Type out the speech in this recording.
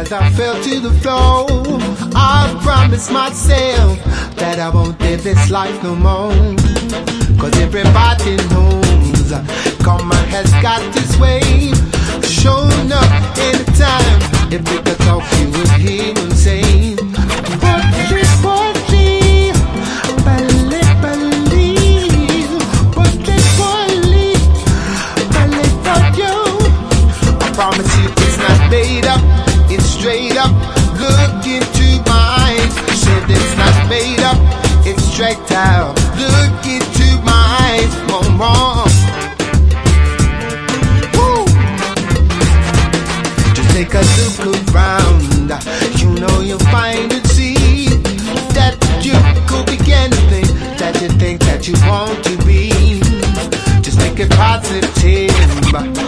But I fell to the floor. I promised myself that I won't live this life no more. Cause everybody knows karma has got this way, showing up anytime. If we could talk, you would hear him say, promise you it's not made up, it's straight up. Look into my eyes. Said it's not made up, it's straight out. Look into my eyes, mama. Woo. Just take a look around. You know you'll find and see that you could be anything that you think that you want to be. Just make it positive.